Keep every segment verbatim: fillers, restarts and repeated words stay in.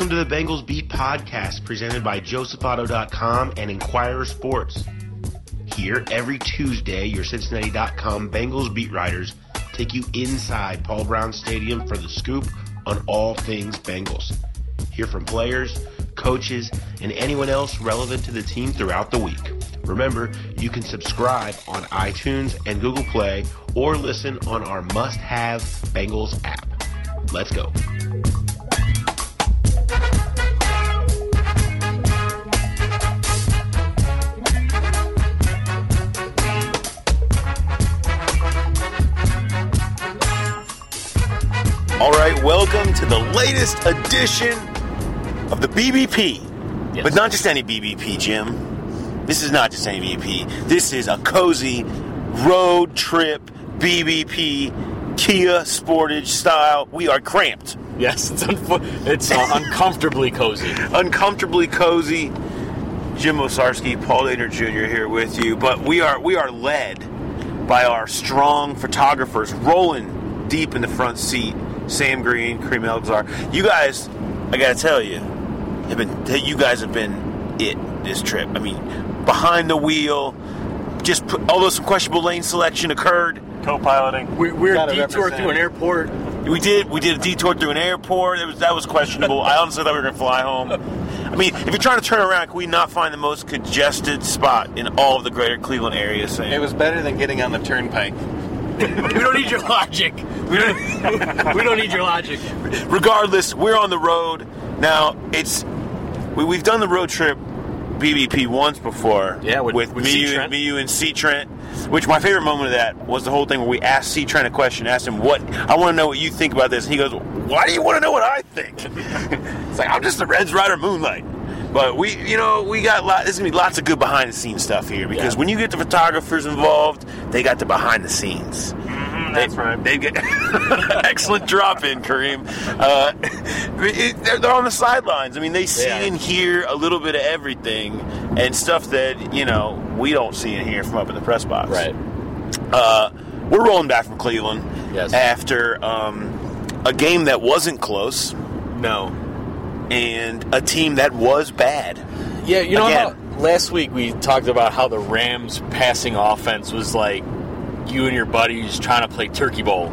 Welcome to the Bengals Beat podcast presented by Joseph Auto dot com and Inquirer Sports. Here, every Tuesday, your Cincinnati dot com Bengals beat writers take you inside Paul Brown Stadium for the scoop on all things Bengals. Hear from players, coaches, and anyone else relevant to the team throughout the week. Remember, you can subscribe on iTunes and Google Play or listen on our must-have Bengals app. Let's go. All right, welcome to the latest edition of the B B P. Yes. But not just any B B P, Jim. This is not just any B B P. This is a cozy road trip B B P, Kia Sportage style. We are cramped. Yes, it's, unfo- it's uh, uncomfortably cozy. Uncomfortably cozy. Jim Osarski, Paul Dehner Junior here with you. But we are we are led by our strong photographers rolling deep in the front seat. Sam Green, Kareem Elgazar. You guys, I gotta tell you, have been you guys have been it this trip. I mean, behind the wheel, just put, although some questionable lane selection occurred. Co-piloting. We, we're a detour through an airport. We did. We did a detour through an airport. It was that was questionable. I honestly thought we were gonna fly home. I mean, if you're trying to turn around, can we not find the most congested spot in all of the greater Cleveland area? Sam? It was better than getting on the turnpike. We don't need your logic. We don't, we don't need your logic. Regardless, we're on the road. Now, it's we, we've done the road trip B B P once before. Yeah, with, with, with me, C. you, Trent. me, you, and C. Trent. Which my favorite moment of that was the whole thing where we asked C. Trent a question, asked him, what, I want to know what you think about this. And he goes, why do you want to know what I think? It's like, I'm just the Reds Rider Moonlight. But we, you know, we got lot, there's going to be lots of good behind-the-scenes stuff here because yeah. when you get the photographers involved, they got the behind-the-scenes. Mm-hmm, that's they, right. They get excellent drop-in, Kareem. Uh, it, they're, they're on the sidelines. I mean, they see yeah. and hear a little bit of everything and stuff that, you know, we don't see and hear from up in the press box. Right. Uh, we're rolling back from Cleveland yes. after um, a game that wasn't close. No. And a team that was bad. Yeah, you know Again. how last week we talked about how the Rams' passing offense was like you and your buddies trying to play Turkey Bowl.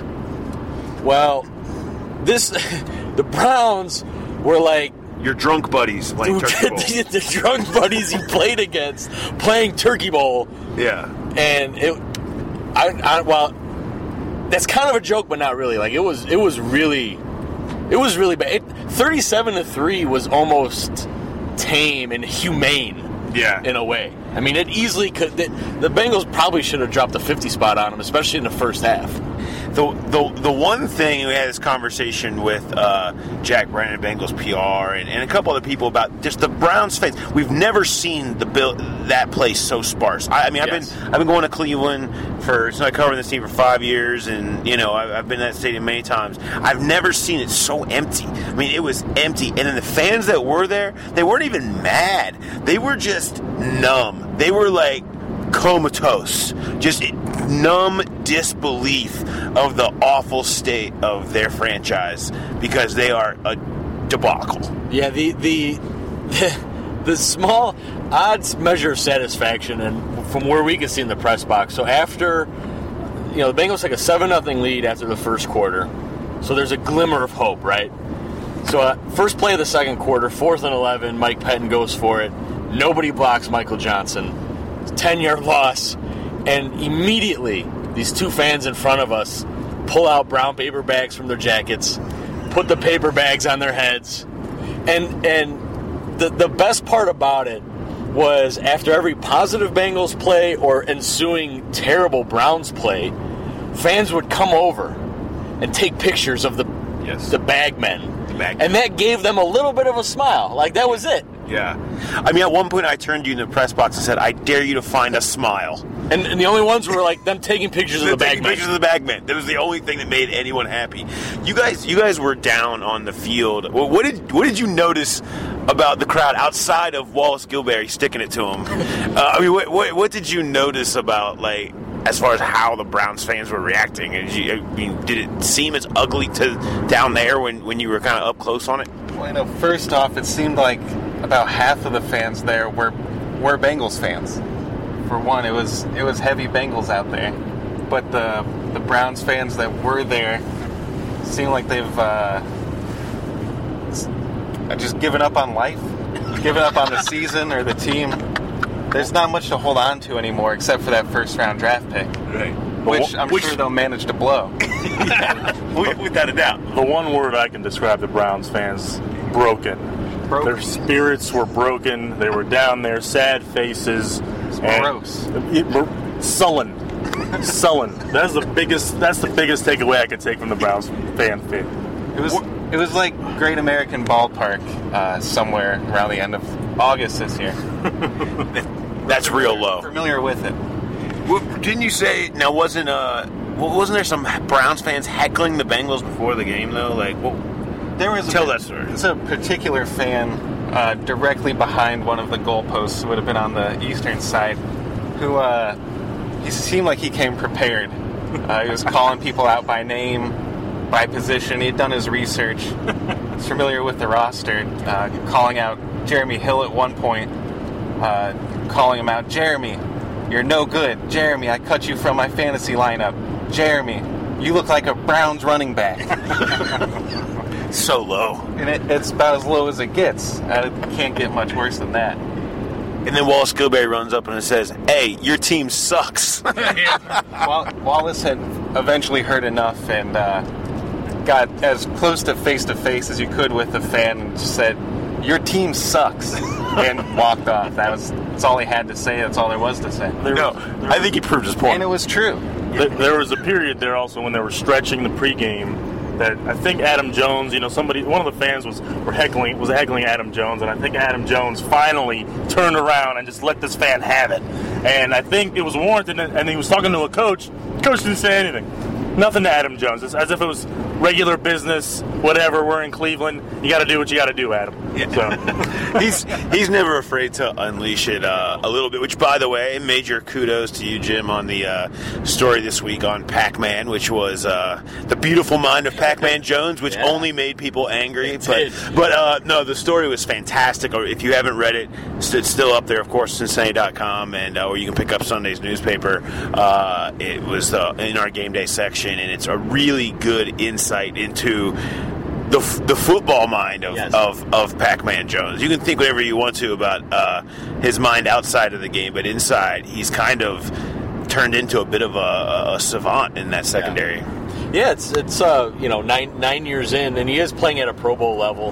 Well, this the Browns were like your drunk buddies playing Turkey Bowl. the, the drunk buddies you played against playing Turkey Bowl. Yeah, and it, I, I well, that's kind of a joke, but not really. Like it was, it was really. It was really bad. It, thirty-seven to three was almost tame and humane. Yeah. In a way. I mean, it easily could. The, the Bengals probably should have dropped the fifty spot on them, especially in the first half. The the the one thing, we had this conversation with uh, Jack Brennan, Bengals P R, and, and a couple other people about just the Browns fans. We've never seen the build, that place so sparse. I, I mean, I've yes. been I've been going to Cleveland for so I covered this team for five years, and you know I've, I've been in that stadium many times. I've never seen it so empty. I mean, it was empty, and then the fans that were there, they weren't even mad. They were just numb. They were like comatose, just numb disbelief of the awful state of their franchise because they are a debacle. Yeah, the the the, the small odds measure of satisfaction, and from where we can see in the press box. So after, you know, the Bengals take a seven nothing lead after the first quarter, so there's a glimmer of hope, right? So uh, first play of the second quarter, fourth and eleven, Mike Pettin goes for it. Nobody blocks Michael Johnson. ten-yard loss, and immediately these two fans in front of us pull out brown paper bags from their jackets, put the paper bags on their heads, and and the the best part about it was after every positive Bengals play or ensuing terrible Browns play, fans would come over and take pictures of the yes. the bagmen. Bag. And that gave them a little bit of a smile. Like, that was it. Yeah. I mean, at one point I turned to you in the press box and said, I dare you to find a smile. And, and the only ones were, like, them taking pictures of the taking bagmen. pictures of the bagmen. That was the only thing that made anyone happy. You guys you guys were down on the field. Well, what did what did you notice about the crowd outside of Wallace Gilberry sticking it to him? Uh, I mean, what, what what did you notice about, like, as far as how the Browns fans were reacting? Did, you, I mean, did it seem as ugly to down there when, when you were kind of up close on it? Well, you know, first off, it seemed like about half of the fans there were were Bengals fans. For one, it was it was heavy Bengals out there, but the the Browns fans that were there seem like they've uh, just given up on life, given up on the season or the team. There's not much to hold on to anymore except for that first round draft pick, Right. which I'm Which- sure they'll manage to blow. Without a doubt. The one word I can describe the Browns fans, broken. Broken. Their spirits were broken. They were down there, sad faces. It's and- morose. It- it- sullen. Sullen. That's the biggest that's the biggest takeaway I can take from the Browns fan thing. It was it was like Great American Ballpark uh, somewhere around the end of August this year. That's real low. Familiar with it. Well, didn't you say now? Wasn't uh, well, wasn't there some Browns fans heckling the Bengals before the game though? Like, well, There was Tell a, that story. It's a particular fan uh, directly behind one of the goalposts, who would have been on the eastern side, who uh, he seemed like he came prepared. Uh, he was calling people out by name, by position. He had done his research. He's familiar with the roster. Uh, calling out Jeremy Hill at one point, uh, calling him out, Jeremy, you're no good. Jeremy, I cut you from my fantasy lineup. Jeremy, you look like a Browns running back. so low. And it, it's about as low as it gets. Uh, it can't get much worse than that. And then Wallace Gilberry runs up and says, "Hey, your team sucks." Wall- Wallace had eventually heard enough and uh, got as close to face-to-face as you could with the fan and just said, your team sucks, and walked off. That was that's all he had to say. That's all there was to say. There, No, there I think he proved his point. And it was true. Th- There was a period there also when they were stretching the pregame that I think Adam Jones, you know, somebody, one of the fans was were heckling, was heckling Adam Jones, and I think Adam Jones finally turned around and just let this fan have it. And I think it was warranted, and he was talking to a coach. Coach didn't say anything. Nothing to Adam Jones. It's as if it was regular business, whatever. We're in Cleveland. You got to do what you got to do, Adam. So. he's he's never afraid to unleash it uh, a little bit. Which, by the way, major kudos to you, Jim, on the uh, story this week on Pac-Man, which was uh, the beautiful mind of Pac-Man Jones, which Yeah. only made people angry. It but did. but uh, no, the story was fantastic. Or if you haven't read it, it's still up there, of course, Cincinnati dot com, and uh, or you can pick up Sunday's newspaper. Uh, it was uh, in our game day section, and it's a really good insight into the f- the football mind of, Yes. of, of Pac-Man Jones. You can think whatever you want to about uh, his mind outside of the game, but inside, he's kind of turned into a bit of a, a savant in that secondary. Yeah, it's it's uh you know nine nine years in, and he is playing at a Pro Bowl level.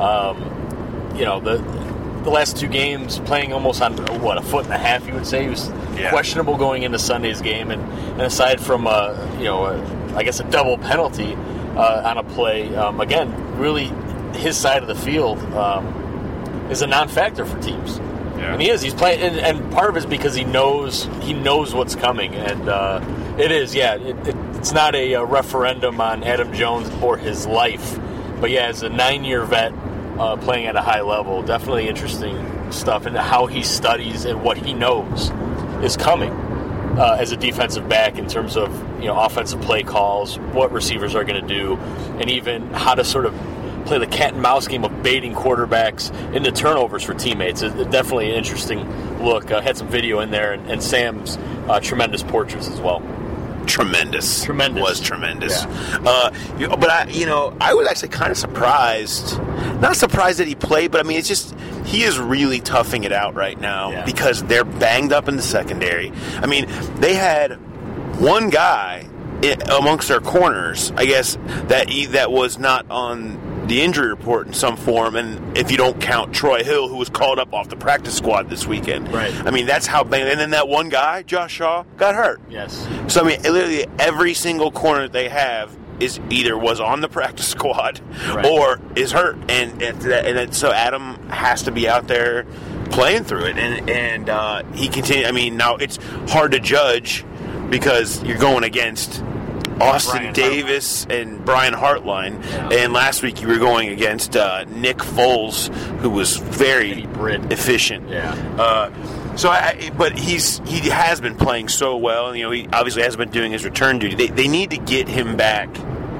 Um, you know the the last two games playing almost on what a foot and a half, you would say. He was Yeah. questionable going into Sunday's game, and, and aside from uh you know a, I guess a double penalty uh, on a play, um, again really his side of the field um, is a non-factor for teams. Yeah. And he is. He's playing, and, and part of it is because he knows he knows what's coming, and uh, it is. Yeah, it, it, it's not a, a referendum on Adam Jones or his life, but yeah, as a nine-year vet uh, playing at a high level, definitely interesting stuff, and how he studies and what he knows is coming uh, as a defensive back in terms of you know offensive play calls, what receivers are going to do, and even how to sort of play the cat and mouse game of baiting quarterbacks into turnovers for teammates. It's definitely an interesting look. Uh, had some video in there, and, and Sam's uh, tremendous portraits as well. Tremendous. Tremendous. Was tremendous. Yeah. Uh, you- but, I, you know, I was actually kind of surprised. Not surprised that he played, but, I mean, it's just, he is really toughing it out right now Yeah. because they're banged up in the secondary. I mean, they had one guy i- amongst their corners, I guess, that he, that was not on the injury report in some form, and if you don't count Troy Hill, who was called up off the practice squad this weekend. Right. I mean, that's how bang. And then that one guy, Josh Shaw, got hurt. Yes. So, I mean, literally every single corner that they have is either was on the practice squad Right. or is hurt. And and, and it, so Adam has to be out there playing through it. And, and uh, he continued. I mean, now it's hard to judge because you're going against Austin Brian Davis and Brian Hartline. And last week you were going against uh, Nick Foles, who was very Eddie Britt. efficient. Yeah. Uh, so, I, but he's he has been playing so well. You know, he obviously hasn't been doing his return duty. They, they need to get him back.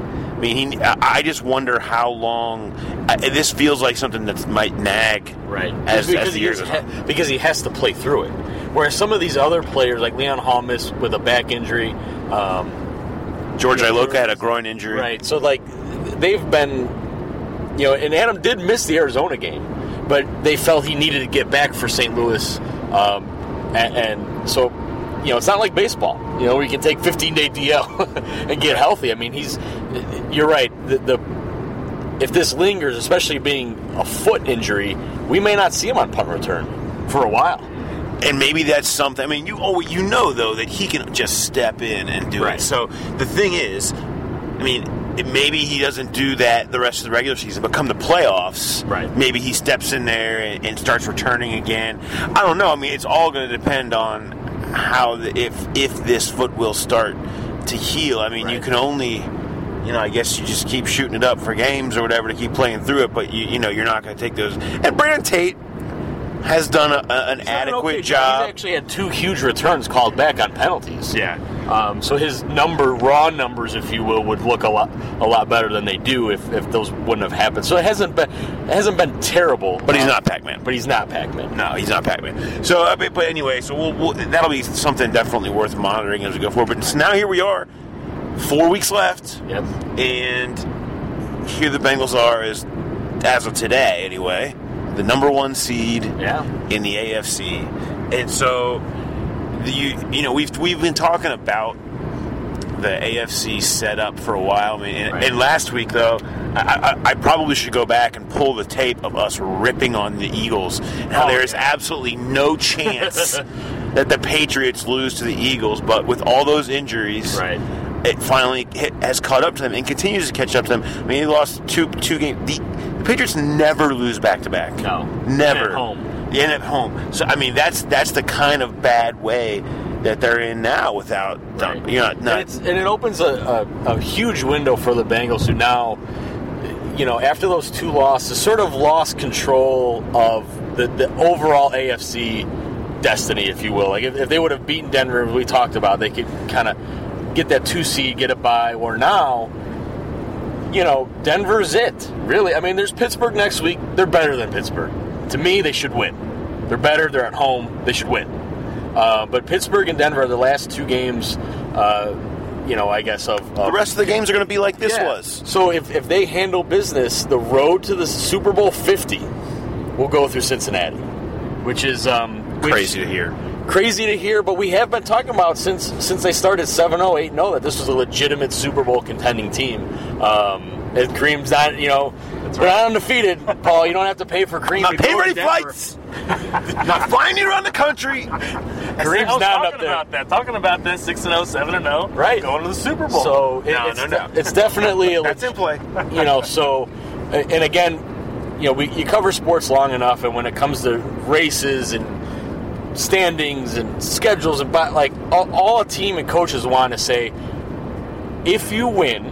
mean, he, I just wonder how long. Uh, this feels like something that might nag. Right. As, because, as the he years is, goes on. ha- because he has to play through it. Whereas some of these other players, like Leon Holmes with a back injury, um, George you know, Iloka had a groin injury. Right. So, like, they've been, you know, and Adam did miss the Arizona game, but they felt he needed to get back for Saint Louis. Um, and, and so, you know, it's not like baseball, you know, where you can take fifteen-day D L and get healthy. I mean, he's, you're right. The, the if this lingers, especially being a foot injury, we may not see him on punt return for a while. And maybe that's something. I mean, you oh, you know though that he can just step in and do Right. it. So the thing is, I mean, it, maybe he doesn't do that the rest of the regular season, but come the playoffs, Right. maybe he steps in there and, and starts returning again. I don't know. I mean, it's all going to depend on how the, if if this foot will start to heal. I mean, Right. you can only. You know, I guess you just keep shooting it up for games or whatever to keep playing through it, but you, you know, you're not going to take those. And Brandon Tate has done a, a, an He's done adequate okay job. He's actually had two huge returns called back on penalties. Yeah. Um, so his number, raw numbers, if you will, would look a lot, a lot better than they do if, if those wouldn't have happened. So it hasn't been, it hasn't been terrible. But he's um, not Pac-Man. But he's not Pac-Man. No, he's not Pac-Man. So, uh, but, but anyway, so we'll, we'll, that'll be something definitely worth monitoring as we go forward. But so now here we are, four weeks left, Yep. and here the Bengals are, as as of today anyway, the number one seed Yeah. in the A F C. And so, the, you you know, we've we've been talking about the A F C setup for a while. I mean, and, Right. and last week, though, I, I, I probably should go back and pull the tape of us ripping on the Eagles. Now, Oh, there is yeah. absolutely no chance that the Patriots lose to the Eagles, but with all those injuries, Right. it finally hit, has caught up to them and continues to catch up to them. I mean, they lost two two games. The, the Patriots never lose back to back. No. Never. And at home. And at home. So I mean, that's that's the kind of bad way that they're in now. Without Right. you know, not, and, it's, and it opens a, a, a huge window for the Bengals, who now, you know, after those two losses, sort of lost control of the, the overall A F C destiny, if you will. Like if, if they would have beaten Denver, as we talked about, they could kind of get that two seed, get it by. Or now, you know, Denver's it. Really, I mean, there's Pittsburgh next week. They're better than Pittsburgh. To me, they should win. They're better. They're at home. They should win. Uh, but Pittsburgh and Denver are the last two games, uh, you know, I guess, of, of the rest of the games are going to be like this yeah. was. So if, if they handle business, the road to the Super Bowl fifty will go through Cincinnati, which is um, which, Crazy to hear. Crazy to hear, but we have been talking about since since they started seven oh, eight oh that this was a legitimate Super Bowl contending team. Um, and Kareem's not, you know, they're not undefeated, Paul. You don't have to pay for Kareem. Not to paying go for to any Denver. flights. Not flying you around the country. Kareem's I was not up talking there. about that. Talking about this six and oh, seven and oh, Right. going to the Super Bowl. So it, No, it's, no, no. it's definitely a That's in play. you know, so, and again, you know, we you cover sports long enough, and when it comes to races and standings and schedules and but like all, all a team and coaches want to say, if you win,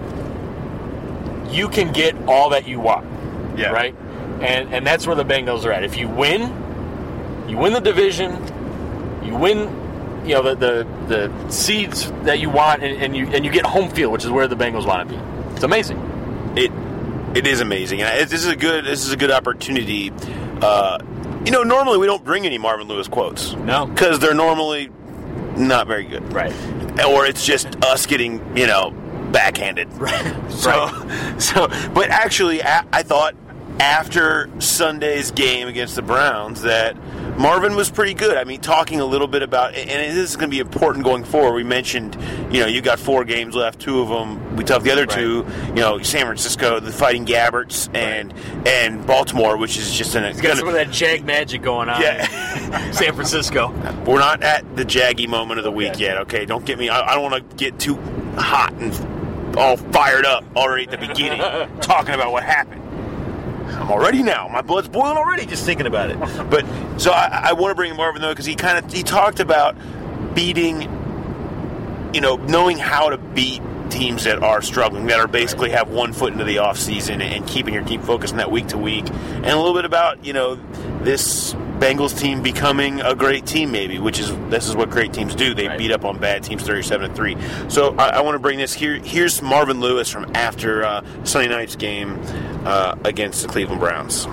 you can get all that you want. Yeah. Right? And and that's where the Bengals are at. If you win, you win the division, you win, you know, the the, the seeds that you want, and, and you and you get home field, which is where the Bengals want to be. It's amazing. It it is amazing, and it, this is a good this is a good opportunity. Uh, you know, normally we don't bring any Marvin Lewis quotes, No. because they're normally not very good, Right. or it's just us getting you know backhanded. Right. So, so, but actually, I, I thought after Sunday's game against the Browns that Marvin was pretty good. I mean, talking a little bit about, and this is going to be important going forward. We mentioned, you know, you got four games left, two of them. We took the other Right. two, you know, San Francisco, the Fighting Gabberts, and and Baltimore, which is just an. Got some of that Jag magic going on. Yeah. in San Francisco. We're not at the jaggy moment of the week Okay. yet, okay? Don't get me. I, I don't want to get too hot and all fired up already at the beginning, talking about what happened. I'm already now. My blood's boiling already just thinking about it. But so I, I want to bring Marvin though because he kind of he talked about beating, you know, knowing how to beat teams that are struggling, that are basically have one foot into the off season and keeping your team focused on that week to week, and a little bit about, you know, this Bengals team becoming a great team, maybe, which is this is what great teams do. They right. beat up on bad teams thirty-seven to three. So I, I want to bring this here. Here's Marvin Lewis from after uh, Sunday night's game uh, against the Cleveland Browns.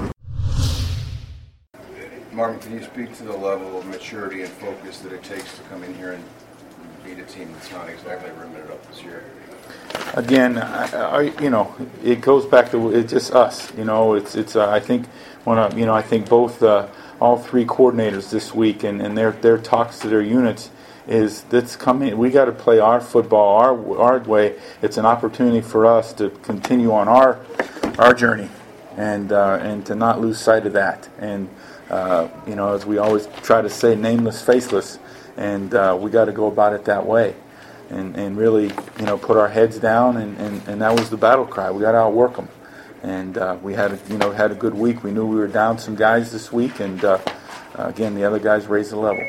Marvin, can you speak to the level of maturity and focus that it takes to come in here and beat a team that's not exactly rimming it up this year? Again, I, I, you know, it goes back to it's just us. You know, it's it's. Uh, I think when uh, you know, I think both uh, all three coordinators this week and, and their their talks to their units is that's coming. We got to play our football our our way. It's an opportunity for us to continue on our our journey and uh, and to not lose sight of that. And uh, you know, as we always try to say, nameless, faceless, and uh, we got to go about it that way. And, and really, you know, put our heads down, and, and, and that was the battle cry. We got to outwork them, and uh, we had, a, you know, had a good week. We knew we were down some guys this week, and uh, uh, again, the other guys raised the level.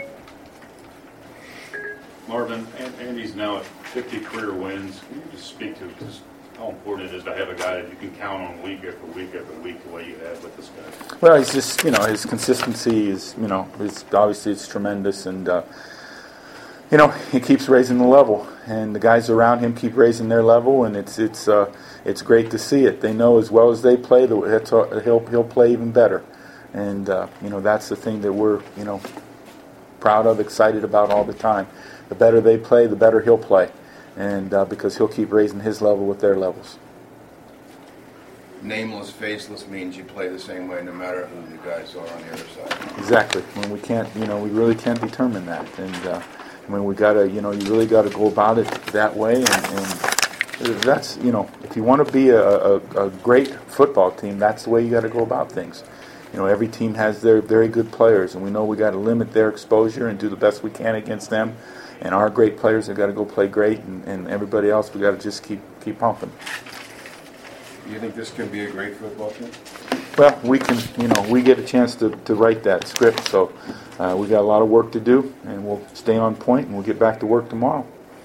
Marvin, Andy's now at fifty career wins. Can you just speak to just how important it is to have a guy that you can count on week after week after week the way you have with this guy? Well, he's just, you know, his consistency is, you know, is obviously it's tremendous, and. Uh, You know, he keeps raising the level, and the guys around him keep raising their level, and it's it's uh, it's great to see it. They know as well as they play that he'll he'll play even better, and uh, you know that's the thing that we're you know proud of, excited about all the time. The better they play, the better he'll play, and uh, because he'll keep raising his level with their levels. Nameless, faceless means you play the same way no matter who the guys are on the other side. Exactly. When we can't, you know, we really can't determine that, and. Uh, I mean, we gotta, you know, you really got to go about it that way, and, and that's, you know, if you want to be a, a, a great football team, that's the way you got to go about things. You know, every team has their very good players, and we know we got to limit their exposure and do the best we can against them. And our great players have got to go play great, and, and everybody else we got to just keep keep pumping. Do you think this can be a great football team? Well, we can, you know, we get a chance to, to write that script, so uh, we got a lot of work to do, and we'll stay on point, and we'll get back to work tomorrow.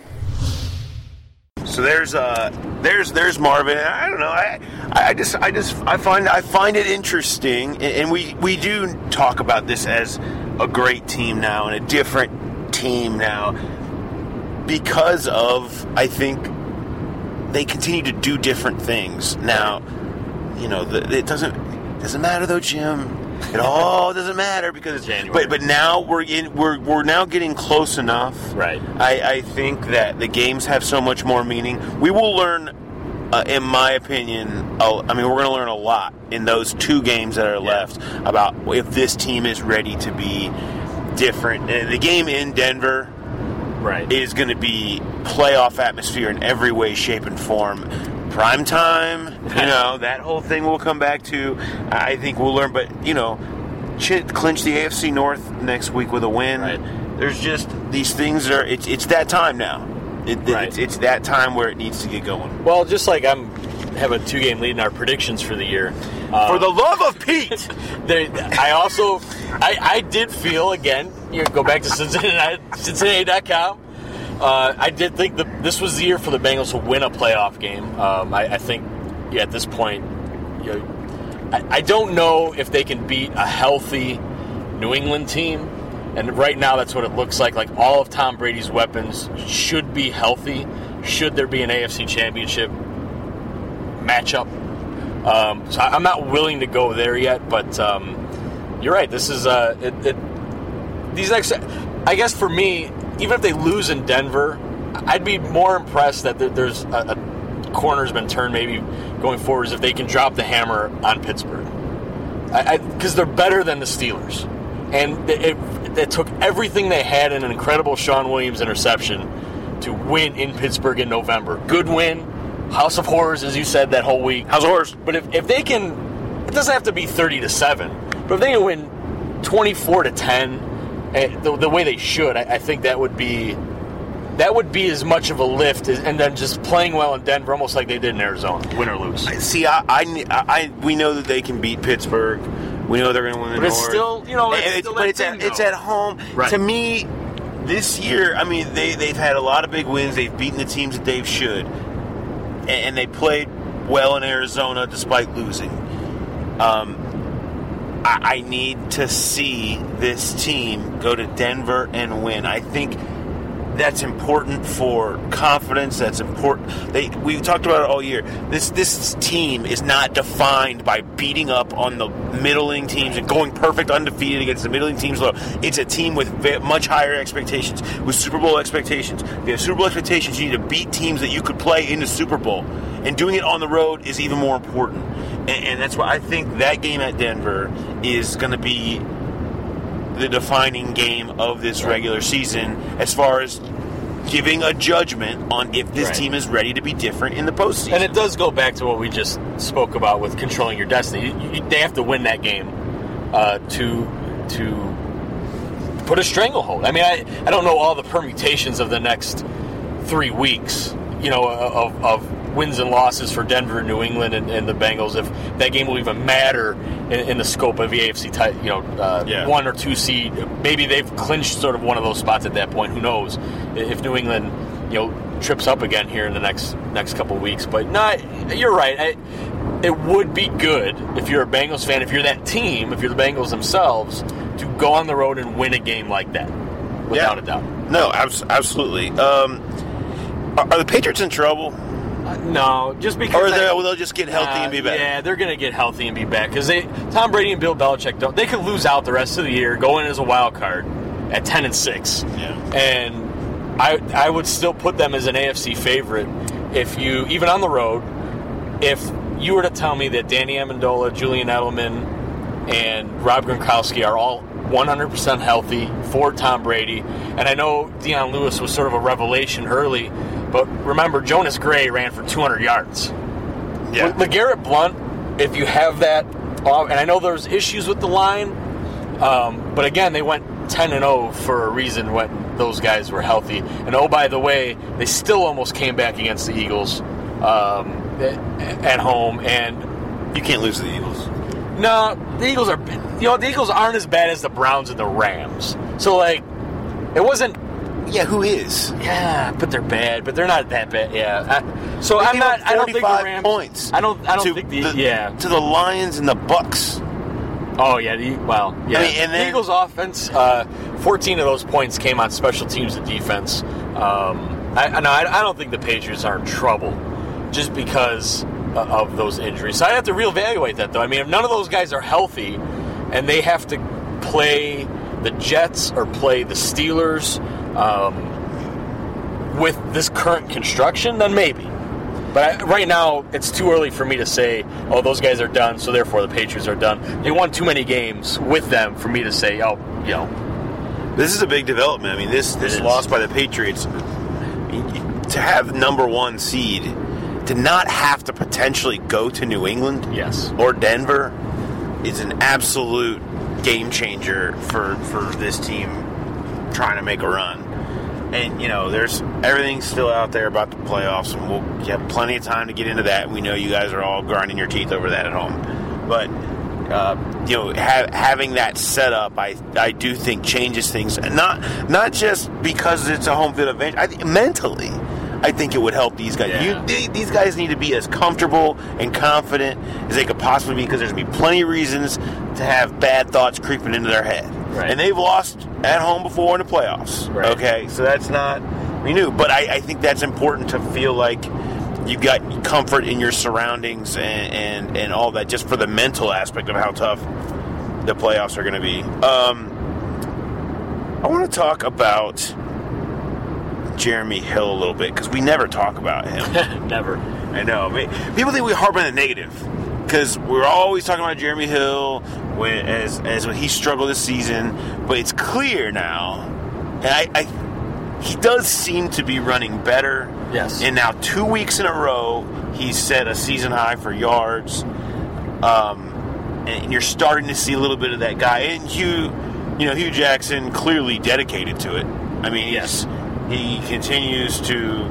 So there's uh there's there's Marvin. I don't know. I I just I just I find I find it interesting, and we we do talk about this as a great team now and a different team now because of I think they continue to do different things now. You know, the, it doesn't doesn't matter though, Jim. It all doesn't matter because it's January. But but now we're in we're we're now getting close enough. Right. I, I think that the games have so much more meaning. We will learn, uh, in my opinion. Uh, I mean, we're going to learn a lot in those two games that are yeah. left about if this team is ready to be different. Uh, the game in Denver, right, is going to be playoff atmosphere in every way, shape, and form. Prime time, you know, that whole thing we'll come back to. I think we'll learn, but, you know, clinch the A F C North next week with a win. Right. There's just these things are, it's it's that time now. It, right. it's, it's that time where it needs to get going. Well, just like I'm have a two-game lead in our predictions for the year. Uh, for the love of Pete! there, I also, I, I did feel, again, you go back to Cincinnati, Cincinnati dot com. Uh, I did think that this was the year for the Bengals to win a playoff game. Um, I, I think yeah, at this point, you know, I, I don't know if they can beat a healthy New England team. And right now, that's what it looks like. Like all of Tom Brady's weapons should be healthy. Should there be an A F C Championship matchup? Um, so I'm not willing to go there yet. But um, you're right. This is uh, it, it, these next. I guess for me. Even if they lose in Denver, I'd be more impressed that there's a, a corner's been turned maybe going forward if they can drop the hammer on Pittsburgh. Because they're better than the Steelers. And it, it, it took everything they had in an incredible Sean Williams interception to win in Pittsburgh in November. Good win. House of Horrors, as you said, that whole week. House of Horrors. But if, if they can, it doesn't have to be thirty to seven, but if they can win twenty-four to ten, The, the way they should, I, I think that would be that would be as much of a lift as, and then just playing well in Denver, almost like they did in Arizona, win or lose. See, I, I, I we know that they can beat Pittsburgh. We know they're going to win the but North. It's still, you know, it's, it's, still but it's at, it's at home. Right. To me, this year, I mean, they they've had a lot of big wins. They've beaten the teams that they should. and they played well in Arizona despite losing. Um, I, I need to see this team go to Denver and win. I think that's important for confidence. That's important. They, we talked about it all year. This this team is not defined by beating up on the middling teams and going perfect undefeated against the middling teams. It's a team with much higher expectations, with Super Bowl expectations. If you have Super Bowl expectations, you need to beat teams that you could play in the Super Bowl. And doing it on the road is even more important. And, and that's why I think that game at Denver is going to be the defining game of this regular season as far as giving a judgment on if this right. team is ready to be different in the postseason. And it does go back to what we just spoke about with controlling your destiny. You, you, they have to win that game uh, to to put a stranglehold. I mean, I, I don't know all the permutations of the next three weeks, you know, of, of wins and losses for Denver, New England, and, and the Bengals. If that game will even matter in, in the scope of the A F C, type, you know, uh, yeah. one or two seed. Maybe they've clinched sort of one of those spots at that point. Who knows? If New England, you know, trips up again here in the next next couple of weeks. But no, you're right. I, it would be good if you're a Bengals fan, if you're that team, if you're the Bengals themselves, to go on the road and win a game like that, without yeah. a doubt. No, abs- absolutely. Um, are, are the Patriots in trouble? Uh, no, just because. Or I, they, will they just get healthy uh, and be back? Yeah, they're going to get healthy and be back because they Tom Brady and Bill Belichick don't. They could lose out the rest of the year, go in as a wild card at ten and six. Yeah, and I I would still put them as an A F C favorite if you even on the road. If you were to tell me that Danny Amendola, Julian Edelman, and Rob Gronkowski are all one hundred percent healthy for Tom Brady, and I know Deion Lewis was sort of a revelation early. But remember, Jonas Gray ran for two hundred yards. Yeah. LeGarrette Blount, if you have that, and I know there's issues with the line, um, but again, they went ten and oh for a reason when those guys were healthy. And oh, by the way, they still almost came back against the Eagles um, at home. And you can't lose to the Eagles. No, the Eagles are, you know, the Eagles aren't as bad as the Browns and the Rams. So, like, it wasn't. Yeah, who is? Yeah, but they're bad. But they're not that bad. Yeah. I, so I'm not. I don't think the Rams. Points. I don't. I don't to think the, the yeah to the Lions and the Bucks. Oh yeah. The, well, yeah. I mean, and then, the Eagles' offense. Uh, Fourteen of those points came on special teams and defense. Um, I, no, I, I don't think the Patriots are in trouble just because of those injuries. So I have to reevaluate that though. I mean, if none of those guys are healthy and they have to play the Jets or play the Steelers. Um, with this current construction, then maybe. But I, right now, it's too early for me to say, oh, those guys are done, so therefore the Patriots are done. They won too many games with them for me to say, oh, you know. This is a big development. I mean, this, this loss by the Patriots, to have number one seed, to not have to potentially go to New England yes. or Denver is an absolute game changer for, for this team trying to make a run. And, you know, there's everything's still out there about the playoffs, and we'll have plenty of time to get into that. We know you guys are all grinding your teeth over that at home. But, uh, you know, ha- having that set up, I I do think changes things. And not not just because it's a home field advantage. I think mentally, I think it would help these guys. Yeah. You, they, these guys need to be as comfortable and confident as they could possibly be because there's going to be plenty of reasons to have bad thoughts creeping into their head. Right. And they've lost at home before in the playoffs. Right. Okay, so that's not new. But I, I think that's important to feel like you've got comfort in your surroundings and, and, and all that, just for the mental aspect of how tough the playoffs are going to be. Um, I want to talk about Jeremy Hill a little bit because we never talk about him. Never. I know. I mean, people think we harp on the negative because we're always talking about Jeremy Hill when, as as when he struggled this season. But it's clear now, and I, I he does seem to be running better. Yes. And now two weeks in a row, he's set a season high for yards. Um, and you're starting to see a little bit of that guy. And Hugh, you know, Hugh Jackson clearly dedicated to it. I mean, yes. He continues to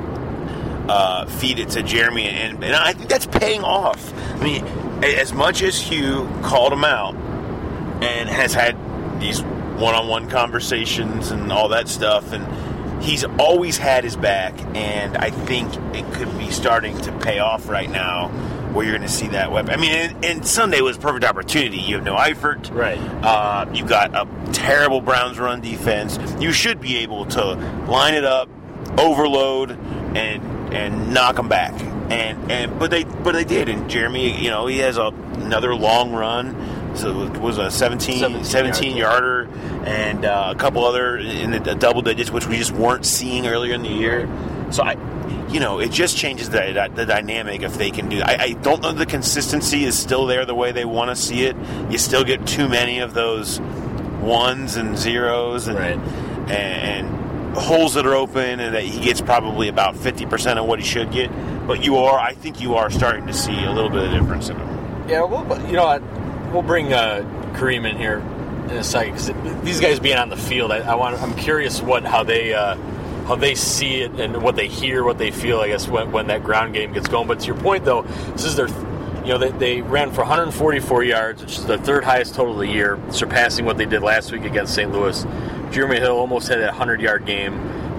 uh, feed it to Jeremy, and, and I think that's paying off. I mean, as much as Hugh called him out and has had these one-on-one conversations and all that stuff, and he's always had his back, and I think it could be starting to pay off right now, where you're going to see that weapon. I mean, and, and Sunday was a perfect opportunity. You have no Eifert. Right. Uh, you've got a terrible Browns run defense. You should be able to line it up, overload, and and knock them back. And and but they but they did. And Jeremy, you know, he has a, another long run. So it was a seventeen, seventeen yarder and uh, a couple other in the double digits, which we just weren't seeing earlier in the year. So I, you know, it just changes the, the dynamic if they can do. I, I don't know the consistency is still there the way they want to see it. You still get too many of those ones and zeros and right. and, and holes that are open, and that he gets probably about fifty percent of what he should get. But you are, I think, you are starting to see a little bit of difference in him. Yeah, well, you know, I, we'll bring uh, Kareem in here in a second, because these guys being on the field, I, I want. I'm curious what how they uh, how they see it and what they hear, what they feel. I guess when, when that ground game gets going. But to your point, though, this is their. You know, they, they ran for one hundred forty-four yards, which is the third highest total of the year, surpassing what they did last week against Saint Louis. Jeremy Hill almost had a hundred-yard game.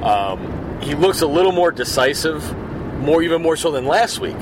Um, he looks a little more decisive, more even more so than last week.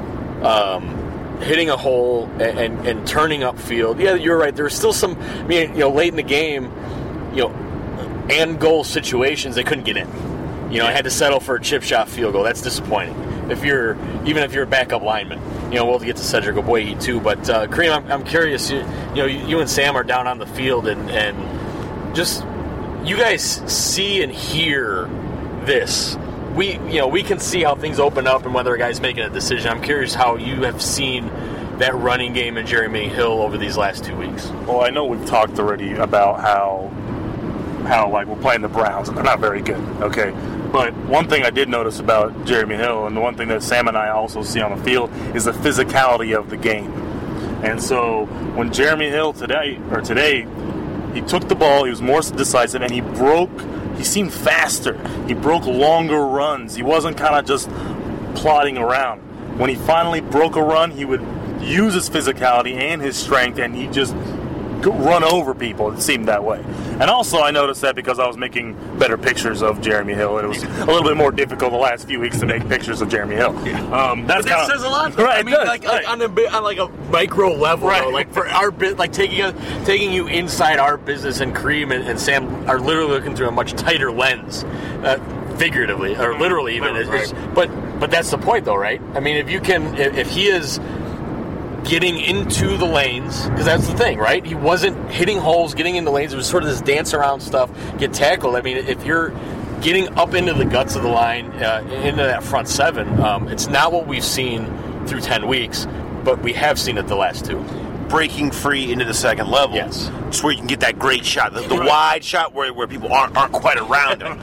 Um, hitting a hole and, and, and turning upfield. Yeah, you're right. There's still some, I mean, you know, late in the game, you know, and goal situations, they couldn't get in. You know, I had to settle for a chip shot field goal. That's disappointing. If you're, even if you're a backup lineman, you know, we'll get to Cedric Ogbuehi too. But uh, Kareem, I'm, I'm curious. You, you know, you, you and Sam are down on the field, and and just you guys see and hear this. We, you know, we can see how things open up and whether a guy's making a decision. I'm curious how you have seen that running game in Jeremy Hill over these last two weeks. Well, I know we've talked already about how, how like we're playing the Browns and they're not very good. Okay, but one thing I did notice about Jeremy Hill, and the one thing that Sam and I also see on the field, is the physicality of the game. And so when Jeremy Hill today or today, he took the ball, he was more decisive, and he broke. He seemed faster. He broke longer runs. He wasn't kind of just plodding around. When he finally broke a run, he would use his physicality and his strength, and he just run over people. It seemed that way. And also, I noticed that because I was making better pictures of Jeremy Hill. It was a little bit more difficult the last few weeks to make pictures of Jeremy Hill. Um, that's but that kinda, says a lot. Right, I mean, does, like, right. like on a bit, on like a micro level, right. though, like for our bit, like taking a, taking you inside our business, and Kareem and, and Sam are literally looking through a much tighter lens, uh, figuratively or literally even. Right. It's, but but that's the point, though, right? I mean, if you can, if, if he is getting into the lanes, because that's the thing, right? He wasn't hitting holes, getting into lanes. It was sort of this dance around stuff, get tackled. I mean, if you're getting up into the guts of the line, uh, into that front seven, um, it's not what we've seen through ten weeks, but we have seen it the last two. Breaking free into the second level. Yes. It's where you can get that great shot, the, the wide shot where, where people aren't, aren't quite around him.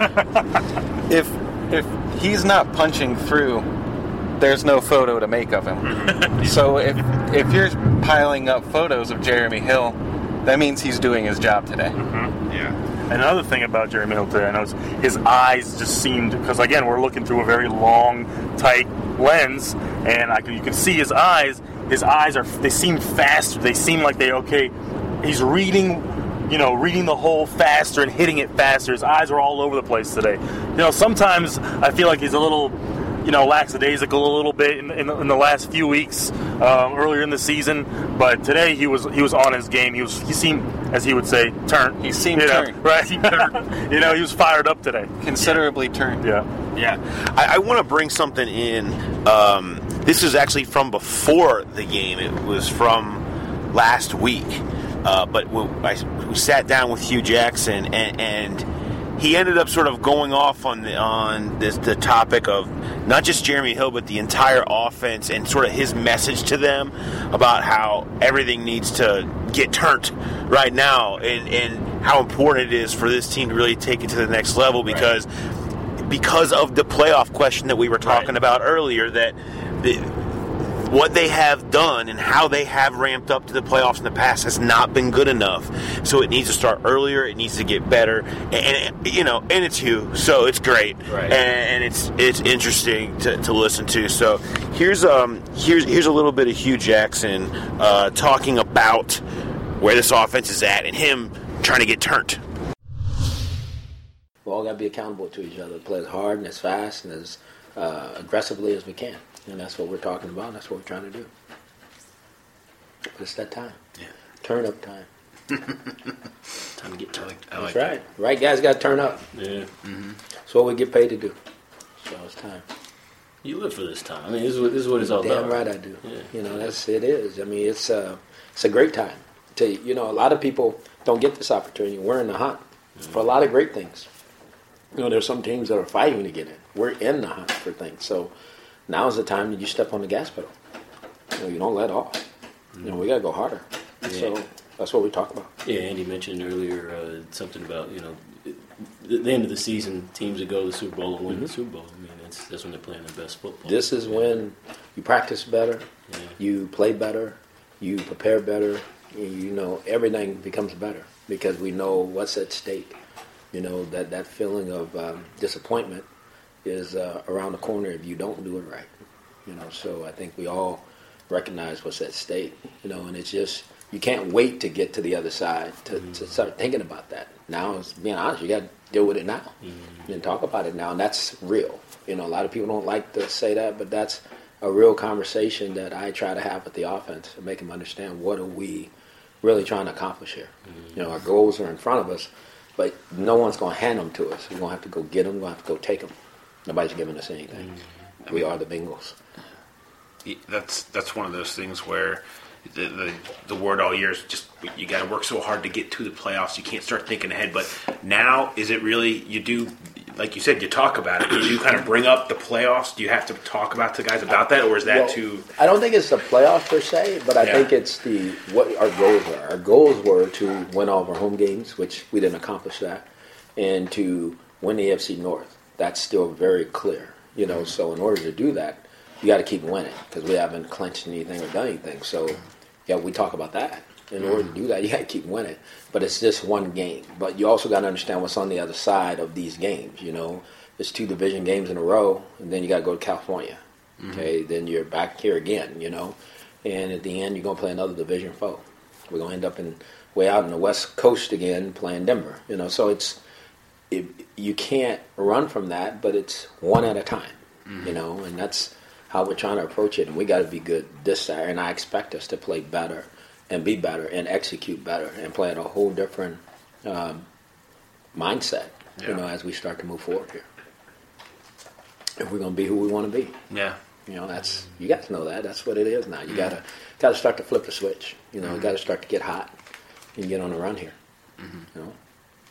If if he's not punching through, there's no photo to make of him. So if if you're piling up photos of Jeremy Hill, that means he's doing his job today. Mm-hmm. Yeah. Another thing about Jeremy Hill today, I noticed his eyes just seemed, because again, we're looking through a very long, tight lens, and I can, you can see his eyes. His eyes are, they seem faster. They seem like they, okay, he's reading, you know, reading the hole faster and hitting it faster. His eyes are all over the place today. You know, sometimes I feel like he's a little, you know, lackadaisical a little bit in, in, in the last few weeks, um, earlier in the season. But today he was he was on his game. He was he seemed, as he would say, turned. He seemed you know, turned. right? He turned. You know, he was fired up today. Considerably turned. Yeah. Yeah. I, I want to bring something in. Um, this is actually from before the game. It was from last week. Uh, but we, I, we sat down with Hugh Jackson, and, and he ended up sort of going off on the, on this the topic of not just Jeremy Hill, but the entire offense, and sort of his message to them about how everything needs to get turned right now, and, and how important it is for this team to really take it to the next level, because right. because of the playoff question that we were talking right. about earlier, that the, what they have done and how they have ramped up to the playoffs in the past has not been good enough. So it needs to start earlier. It needs to get better. And, and you know, and it's Hugh, so it's great, right. and, and it's it's interesting to, to listen to. So here's um here's here's a little bit of Hugh Jackson uh, talking about where this offense is at and him trying to get turned. We all got to be accountable to each other, play as hard and as fast and as uh, aggressively as we can. And that's what we're talking about, and that's what we're trying to do. But it's that time. Yeah. Turn up time. Time to get turned. I like That's right. Right guys got to turn up. Yeah. Mm-hmm. That's what we get paid to do. So it's time. You live for this time. I mean, this is what, this is what it's all Damn about. right I do. Yeah. You know, that's it is. I mean, it's uh, it's a great time. To you know, a lot of people don't get this opportunity. We're in the hunt for a lot of great things. You know, there's some teams that are fighting to get in. We're in the hunt for things. So now is the time that you step on the gas pedal. You know, you don't let off. You know, we got to go harder. Yeah. So that's what we talk about. Yeah, Andy mentioned earlier uh, something about, you know, at the end of the season, teams that go to the Super Bowl and win Mm-hmm. the Super Bowl. I mean, that's, that's when they're playing their best football. This is when you practice better, Yeah. you play better, you prepare better, you, you know, everything becomes better because we know what's at stake. You know, that, that feeling of um, disappointment is uh, around the corner if you don't do it right. You know, so I think we all recognize what's at stake, you know, and it's just, you can't wait to get to the other side to, mm-hmm. to start thinking about that. Now, it's, being honest, you got to deal with it now mm-hmm. and talk about it now, and that's real. You know, a lot of people don't like to say that, but that's a real conversation that I try to have with the offense and make them understand what are we really trying to accomplish here. Mm-hmm. You know, our goals are in front of us, but no one's going to hand them to us. We're going to have to go get them. We're going to have to go take them. Nobody's giving us anything. Mm-hmm. We are the Bengals. That's that's one of those things where the the, the word all year is just you got to work so hard to get to the playoffs. You can't start thinking ahead. But now, is it really you do? Like you said, you talk about it. You do kind of bring up the playoffs. Do you have to talk about to guys about that, or is that well, too? I don't think it's the playoffs per se, but I Yeah. think it's the what our goals are. Our goals were to win all of our home games, which we didn't accomplish that, and to win the A F C North. That's still very clear, you know. So in order to do that, you got to keep winning because we haven't clinched anything or done anything. So yeah, we talk about that. In order to do that, you got to keep winning. But it's just one game. But you also got to understand what's on the other side of these games. You know, it's two division games in a row, and then you got to go to California. Okay, mm-hmm. Then you're back here again. You know, and at the end, you're gonna play another division foe. We're gonna end up in way out in the West Coast again, playing Denver. You know, so it's it, you can't run from that, but it's one at a time. Mm-hmm. You know, and that's how we're trying to approach it. And we got to be good this side, and I expect us to play better. And be better and execute better and play at a whole different um, mindset, yeah. you know, as we start to move forward here. If we're going to be who we want to be, yeah, you know, that's you guys know that. That's what it is now. You mm-hmm. gotta gotta start to flip the switch. You know, mm-hmm. you got to start to get hot and get on the run here. Mm-hmm. You know,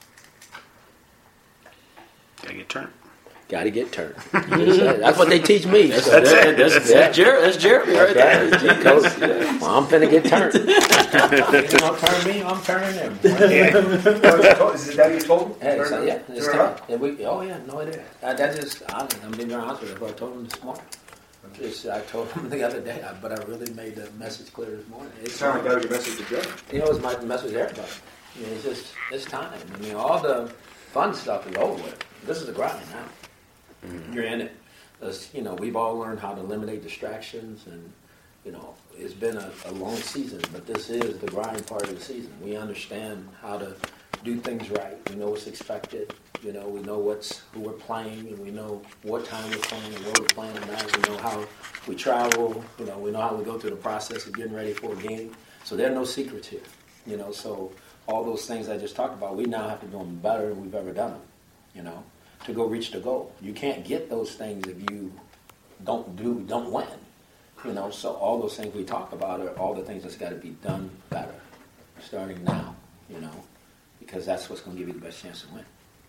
gotta get turned. Got to get turned. That's what they teach me. That's, so. that's, that's, that's, that's, that's, Jer- that's Jeremy right there. Right. Yeah. Well, I'm finna get turned. You don't turn me, I'm turning them. Yeah. Is that you told? Hey, so, yeah, it's time. Yeah, we, oh, yeah, no, it is. That, that just, I, I'm being very honest with you. I told him this morning. Just, I told him the other day, but I really made the message clear this morning. It's sound like that was your message to Jeremy. You know, it's my message to everybody. You know, it's just, it's time. I mean, all the fun stuff is over with. This is the grind now. Mm-hmm. You're in it. As, you know, we've all learned how to eliminate distractions, and you know, it's been a, a long season, but this is the grind part of the season. We understand how to do things right. We know what's expected. You know, we know what's who we're playing, and we know what time we're playing and where we're playing tonight. We know how we travel. You know, we know how we go through the process of getting ready for a game. So there are no secrets here. You know, so all those things I just talked about, we now have to do them better than we've ever done them. You know. To go reach the goal. You can't get those things if you don't do, don't win. You know, so all those things we talk about are all the things that's got to be done better, starting now, you know, because that's what's going to give you the best chance to win.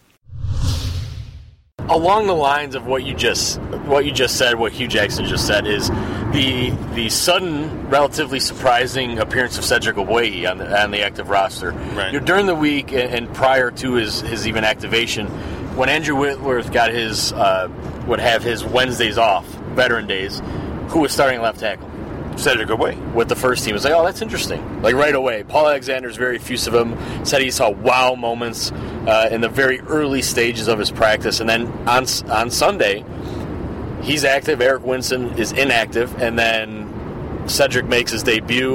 Along the lines of what you just what you just said, what Hugh Jackson just said, is the the sudden, relatively surprising appearance of Cedric Ogbuehi on the on the active roster. Right. You know, during the week and, and prior to his, his even activation, when Andrew Whitworth got his uh, would have his Wednesdays off, veteran days, who was starting left tackle? Cedric Ogbuehi. With the first team. It was like, oh, that's interesting. Like right away. Paul Alexander's very effusive of him. Said he saw wow moments uh, in the very early stages of his practice. And then on on Sunday, he's active. Eric Winston is inactive. And then Cedric makes his debut.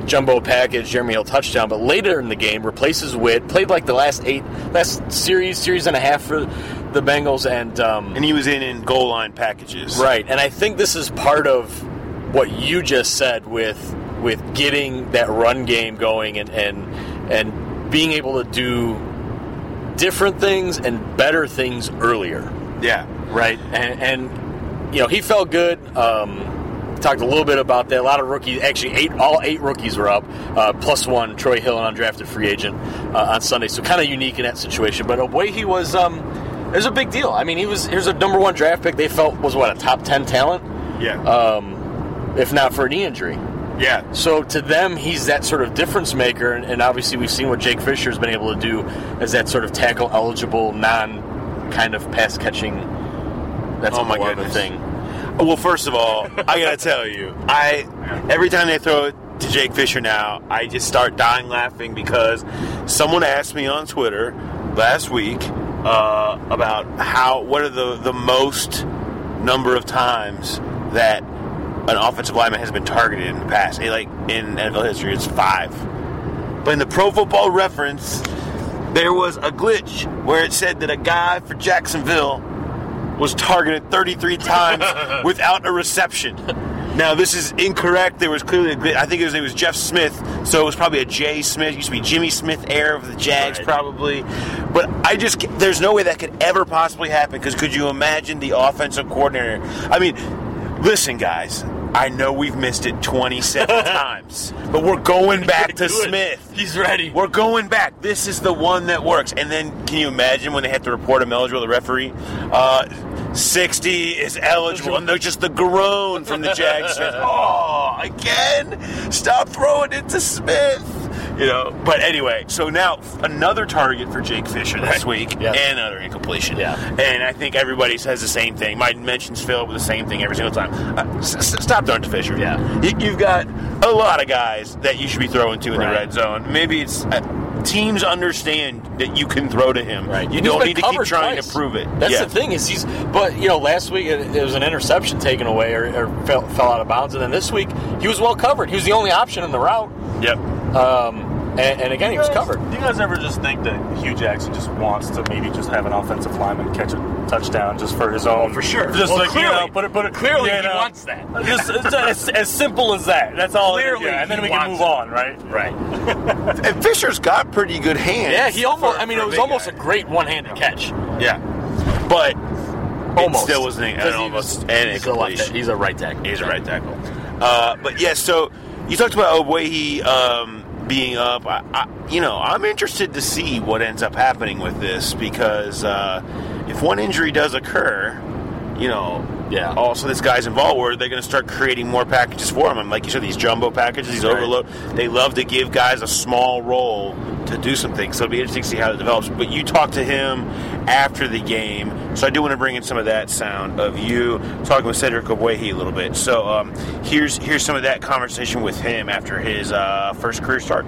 jumbo package, Jeremy Hill touchdown, but later in the game replaces Witt, played like the last eight, last series, series and a half for the Bengals, and um, and he was in in goal line packages. Right, and I think this is part of what you just said with with getting that run game going and and, and being able to do different things and better things earlier. Yeah. Right, and, and you know, he felt good. Um, talked a little bit about that. A lot of rookies, actually, eight all eight rookies were up, uh, plus one, Troy Hill, an undrafted free agent uh, on Sunday. So kind of unique in that situation. But away he was, um, it was a big deal. I mean, he was here's a number one draft pick. They felt was what a top ten talent. Yeah. Um, if not for a knee injury. Yeah. So to them, he's that sort of difference maker, and, and obviously we've seen what Jake Fisher has been able to do as that sort of tackle eligible, non kind of pass catching. That's oh my more goodness. of a thing. Well, first of all, I gotta tell you, I every time they throw it to Jake Fisher now, I just start dying laughing because someone asked me on Twitter last week uh, about how what are the the most number of times that an offensive lineman has been targeted in the past. Like in N F L history, it's five. But in the Pro Football Reference, there was a glitch where it said that a guy for Jacksonville was targeted thirty-three times without a reception. Now, this is incorrect. There was clearly a glitch. I think his name was Jeff Smith, so it was probably a J. Smith. It used to be Jimmy Smith heir of the Jags, right. Probably. But I just, there's no way that could ever possibly happen, because could you imagine the offensive coordinator? I mean, listen, guys. I know we've missed it twenty-seven times, but we're going back to Smith. He's ready. We're going back. This is the one that works. And then, can you imagine when they have to report him eligible, the referee? Uh, sixty is eligible. And there's just the groan from the Jags. Oh, again? Stop throwing it to Smith. You know, but anyway, so now another target for Jake Fisher this right. week, yeah. and another incompletion. Yeah. And I think everybody says the same thing. My mentions fill with the same thing every single time. Uh, s- s- stop throwing to Fisher. Yeah. Y- you've got a lot of guys that you should be throwing to in right. the red zone. Maybe it's uh, teams understand that you can throw to him. Right. You He's don't need to keep trying twice. to prove it. That's yeah. the thing is he's. But you know, last week it, it was an interception taken away or, or fell, fell out of bounds, and then this week he was well covered. He was the only option in the route. Yep. Um, And, and again, he was covered. Do you guys ever just think that Hugh Jackson just wants to maybe just have an offensive lineman catch a touchdown just for his own? Oh, for sure. Just well, like, clearly, you know, put it, put it, clearly you he know, wants that. Just it's as, as simple as that. That's all. Clearly, it is, yeah. And then he we can move wants on, right? Right. And Fisher's got pretty good hands. Yeah, he almost. for- I mean, for it was big almost guy. a great one-handed catch. Yeah. But Almost. it still was an, an Because he almost was- an he's a left- incompletion. He's a right tackle. He's a right tackle. Uh, but yeah, so you talked about Obuehi um, being up. I, I, you know, I'm interested to see what ends up happening with this, because uh, if one injury does occur, you know, Yeah. also this guy's involved, where they're going to start creating more packages for him. And like you said, these jumbo packages, these Right. overload, they love to give guys a small role to do some things. So it'll be interesting to see how it develops. But you talked to him after the game, so I do want to bring in some of that sound of you talking with Cedric Obuehi a little bit. So um, here's here's some of that conversation with him after his uh, first career start.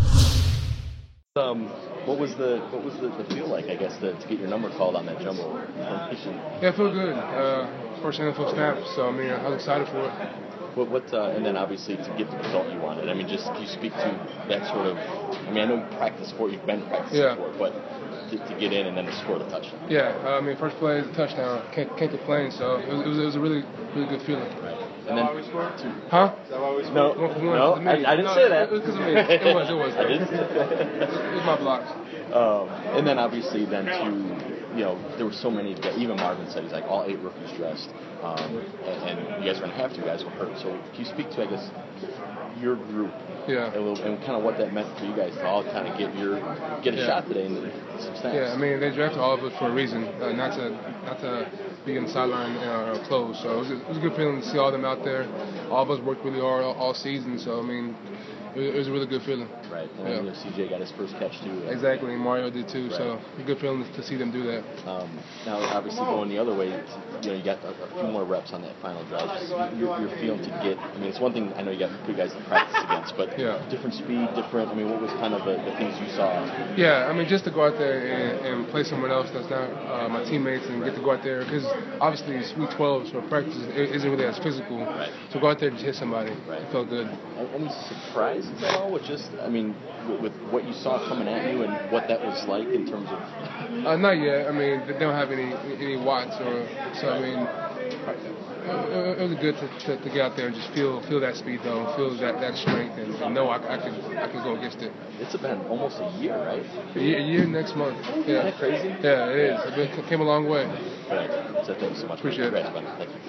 Um, what was the what was the, the feel like, I guess, to, to get your number called on that jumbo formation? Yeah, it felt good. Uh, first N F L snap, so I mean, I was excited for it. What, what uh, and then obviously to get the result you wanted. I mean, just can you speak to that sort of? I mean, I know you practiced for it, you've been practicing Yeah. for it, but to, to get in and then to score the touchdown. Yeah, uh, I mean, first play is a touchdown. Can't can't complain. So it was, it was, it was a really really good feeling. Right. And then, huh? No, One for one, no, because of me. I, I didn't No, say that. It was because of me. It was, it was. I didn't. It was my blocks. Um, and then obviously then to, you know, there were so many, even Marvin said, he's like, all eight rookies dressed, um, and, and you guys are going to have to, you guys were hurt. So can you speak to, I guess, your group, Yeah. a little, and kind of what that meant for you guys to all kind of get your, get a Yeah. shot today and some snaps? Yeah, I mean, they drafted all of us for a reason, uh, not to not to be in the sideline uh, or close. So it was, a, it was a good feeling to see all of them out there. All of us worked really hard all, all season. So I mean, it was, it was a really good feeling. Right. And Yeah. you know, C J got his first catch too. uh, Exactly, and Mario did too. Right. So a good feeling to see them do that. Um, now, obviously, going the other way, you know, you got a, a few more reps on that final drive. Just your, your feeling to get. I mean, it's one thing. I know you got good guys to practice against, but Yeah. different speed, different. I mean, what was kind of the, the things you saw? Yeah, I mean, just to go out there and, and play someone else that's not uh, my teammates and get to go out there, because obviously week twelve, so practice isn't really as physical. Right. So go out there and just hit somebody. Right. It felt good. Any surprise places at all with just, I mean, with, with what you saw coming at you and what that was like in terms of? Uh, not yet. I mean, they don't have any any watts, or so. I mean, it, it was good to, to, to get out there and just feel feel that speed, though, feel that, that strength, and, and know I, I can I can go against it. It's been almost a year, right? A year, a year next month. Yeah. Isn't that crazy? Yeah, it is. It been, came a long way. Right. So thank you so much. Appreciate Congrats, it. buddy. Thank you.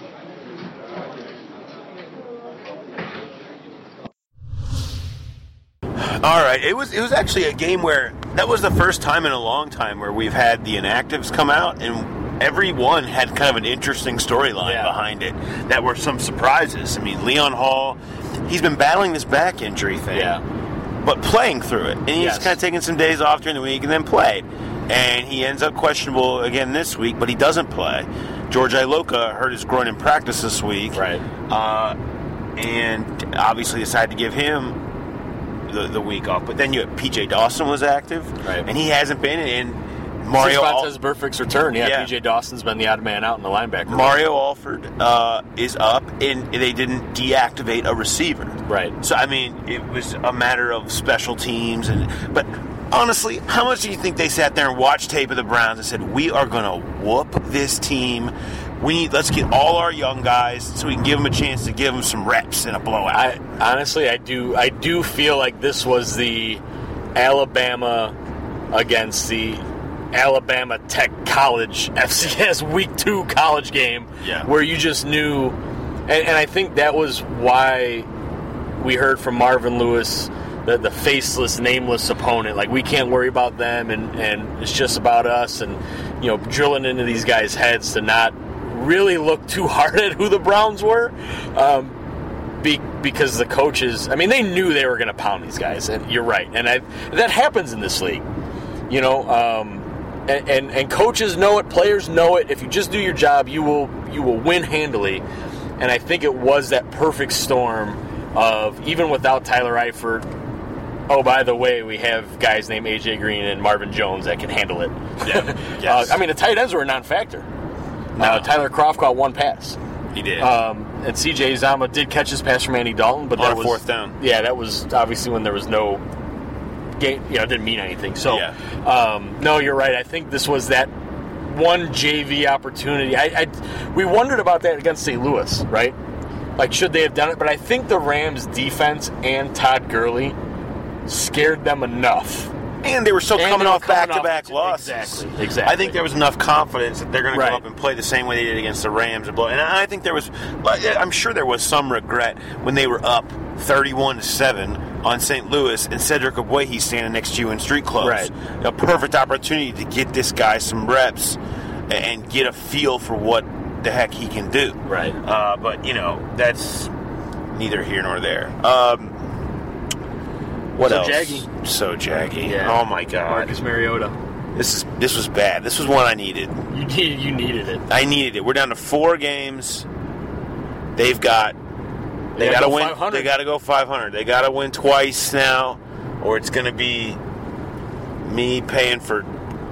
All right, it was it was actually a game where that was the first time in a long time where we've had the inactives come out, and every one had kind of an interesting storyline Yeah. behind it. That were some surprises. I mean, Leon Hall, he's been battling this back injury thing, Yeah. but playing through it, and he's Yes. kind of taking some days off during the week and then played. And he ends up questionable again this week, but he doesn't play. George Iloka hurt his groin in practice this week, Right. Uh, and obviously decided to give him the, the week off. But then you have P J Dawson was active, Right. and he hasn't been. And Mario Since Montez Burfict's return, yeah, Yeah. P J Dawson's been the odd man out in the linebacker. Mario Alford uh, is up, and they didn't deactivate a receiver. Right. So I mean, it was a matter of special teams, and but honestly, how much do you think they sat there and watched tape of the Browns and said, "We are going to whoop this team. We need, let's get all our young guys so we can give them a chance to give them some reps in a blowout." I honestly, I do, I do feel like this was the Alabama against the Alabama Tech College F C S Week Two college game, Yeah. where you just knew, and, and I think that was why we heard from Marvin Lewis, the, the faceless, nameless opponent. Like, we can't worry about them, and, and it's just about us, and you know, drilling into these guys' heads to not really look too hard at who the Browns were. Um, Be, because the coaches, I mean, they knew they were going to pound these guys, and you're right, and I, that happens in this league, you know. Um, and, and and coaches know it, players know it. If you just do your job, you will you will win handily. And I think it was that perfect storm of, even without Tyler Eifert, oh, by the way, we have guys named A J Green and Marvin Jones that can handle it. Yeah. Yes. uh, I mean, the tight ends were a non-factor. No. Uh, Tyler Kroft caught one pass. He did. Um, and C J Uzomah did catch his pass from Andy Dalton, but On that a was fourth down. Yeah, that was obviously when there was no game. You know, it didn't mean anything. So, Yeah. um, no, you're right. I think this was that one J V opportunity. I, I we wondered about that against Saint Louis, right? Like, should they have done it? But I think the Rams' defense and Todd Gurley scared them enough. And they were still And coming they were off coming back-to-back off- losses. Exactly, exactly. I think there was enough confidence that they're going to Right. come up and play the same way they did against the Rams. And blow. And I think there was, I'm sure there was some regret when they were up thirty-one to seven on Saint Louis and Cedric Ogbuehi standing next to you in street clothes. Right. A perfect opportunity to get this guy some reps and get a feel for what the heck he can do. Right. Uh, but, you know, that's neither here nor there. Um, what So else? jaggy. So jaggy. Yeah. Oh, my God. Marcus Mariota. This is this was bad. This was one I needed. You needed, you needed it. I needed it. We're down to four games. They've got they, They got gotta to go win. five hundred. They got to go five hundred. They got to win twice now, or it's going to be me paying for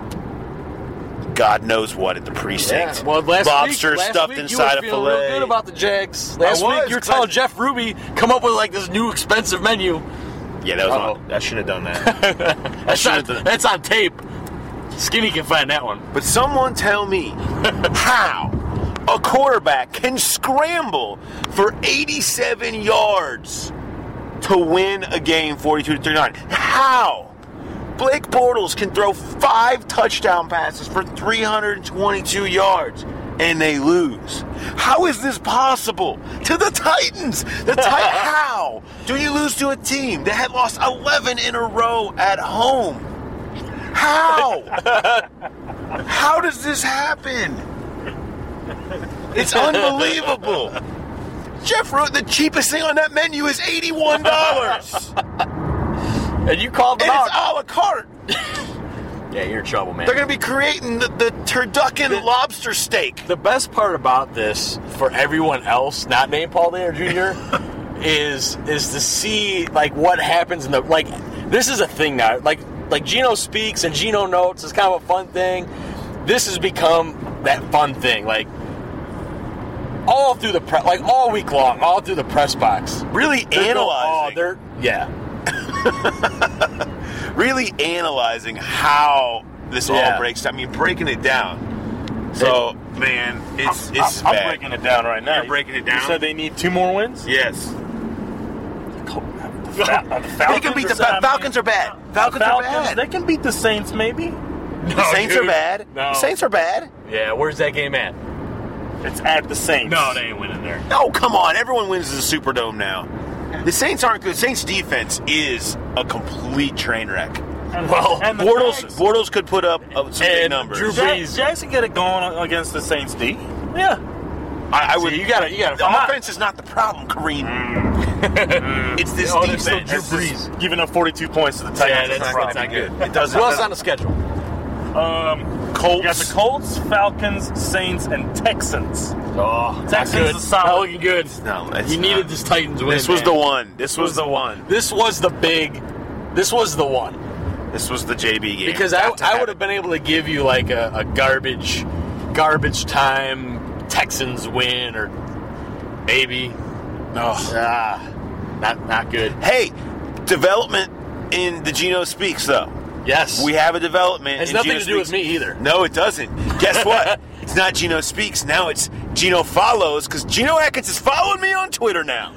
God knows what at the precinct. Yeah. Well, last lobster week, last stuffed week inside you a were feeling real fillet. good about the Jags. Last I was, week you were 'cause telling I- Jeff Ruby come up with like this new expensive menu. Yeah, that was Uh-oh. on, I should have done that. That's on, should've done- that's on tape. Skinny can find that one. But someone tell me how a quarterback can scramble for eighty-seven yards to win a game forty-two to thirty-nine. How? Blake Bortles can throw five touchdown passes for three hundred twenty-two yards and they lose. How is this possible? To the Titans. The Titans. How do you lose to a team that had lost eleven in a row at home? How? How does this happen? It's unbelievable. Jeff wrote the cheapest thing on that menu is eighty-one dollars. And you called them And out. it's a la carte. Yeah, you're in trouble, man. They're going to be creating the, the turducken lobster steak. The best part about this for everyone else, not named Paul Dana Junior, is is to see like what happens in the like. This is a thing now. Like like Geno speaks and Geno notes is kind of a fun thing. This has become that fun thing. Like all through the pre- like all week long, all through the press box. Really They're go- analyzing. oh, they're yeah. really analyzing how this Yeah. all breaks down. I mean, breaking it down. So, man, it's I'm, it's I'm bad. breaking it down right now. You're breaking it down? You said they need two more wins? Yes. The Fal- the They can beat the Falcons are- Fal- Falcons are bad. Falcons, are bad. They can beat the Saints, maybe. The Saints dude. are bad. No. The Saints are bad. Yeah, where's that game at? It's at the Saints. No, they ain't winning there. Oh, come on. Everyone wins the Superdome now. The Saints aren't good. The Saints' defense is a complete train wreck. And, Well, and the Bortles, Jags, Bortles could put up uh, some big And numbers. Drew Jag- Brees. Jags can get it going against the Saints D. Yeah. I, I would. See, you gotta, you gotta. the I'm not- offense is not the problem, Kareem. it's this Oh, defense. it's still Drew It's this- Brees. Giving up forty-two points to the Titans. Yeah, is that's, not that's not gonna be good. It doesn't. Who else on the schedule? Um, Colts. You got the Colts, Falcons, Saints, and Texans. Oh, not Texans good. is solid. Not looking good. No, it's you not. needed this Titans win. This was man. the one. This was the one. This was the big. This was the one. This was the J B game. Because I, Got to I have would it. have been able to give you like a, a garbage, garbage time Texans win or maybe. No, ah, not not good. Hey, development in the Geno Speaks though. Yes, We have a development. It has in nothing Geno to do with Speaks. me either. No, it doesn't. Guess what? It's not Geno Speaks. Now it's Geno Follows because Geno Atkins is following me on Twitter now.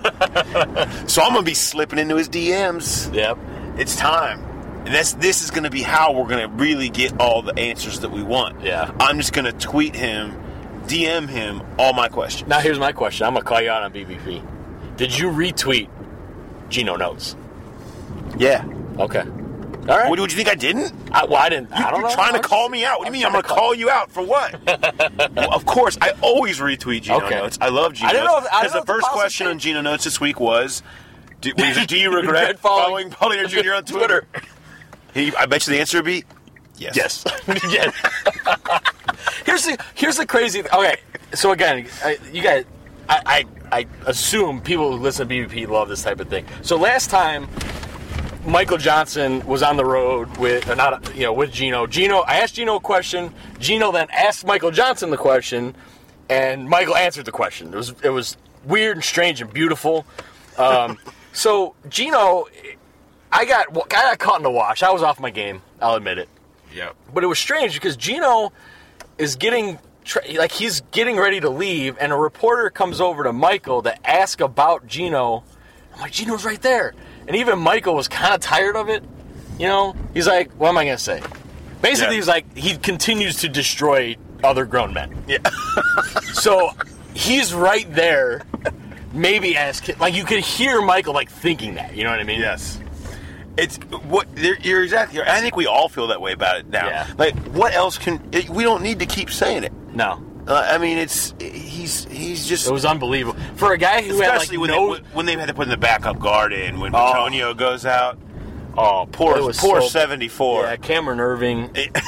So I'm going to be slipping into his D Ms. Yep. It's time. And that's, this is going to be how we're going to really get all the answers that we want. Yeah. I'm just going to tweet him, D M him all my questions. Now here's my question. I'm gonna call you out on B B P. Did you retweet Geno Notes? Yeah. Okay. All right. What, would you think I didn't? I, well, I didn't. You, I don't you're know. trying to I'm call just- me out. What do you mean? I'm trying going to to call you out for what? Well, of course, I always retweet Geno Okay. Notes. I love Geno I didn't know if- I Because didn't the know if first the question policy- on Geno Notes this week was, do, was it, do you regret Regret following following Paulina Junior on Twitter? He, I bet you the answer would be yes. Yes. Yes. here's the here's the crazy. Okay, so again, I, you guys, I, I I assume people who listen to B B P love this type of thing. So last time, Michael Johnson was on the road with uh, not you know with Geno. Geno, I asked Geno a question. Geno then asked Michael Johnson the question, and Michael answered the question. It was it was weird and strange and beautiful. Um, so Geno, I got I got caught in the wash. I was off my game. I'll admit it. Yeah. But it was strange because Geno is getting tra- like he's getting ready to leave, and a reporter comes over to Michael to ask about Geno. I'm like, Geno's right there, and even Michael was kind of tired of it. You know, he's like, what am I gonna say? Basically, Yeah. he's like, he continues to destroy other grown men. Yeah. So he's right there. Maybe ask him, like you could hear Michael like thinking that. You know what I mean? Yes. It's what you're you're exactly right. I think we all feel that way about it now. Yeah. Like, what else can we don't need to keep saying it? No. Uh, I mean, it's he's he's just It was unbelievable for a guy who especially had like when no. they when they had to put in the backup guard in when Oh. Antonio goes out. Oh, poor It was poor so- seventy-four. Yeah, Cameron Irving.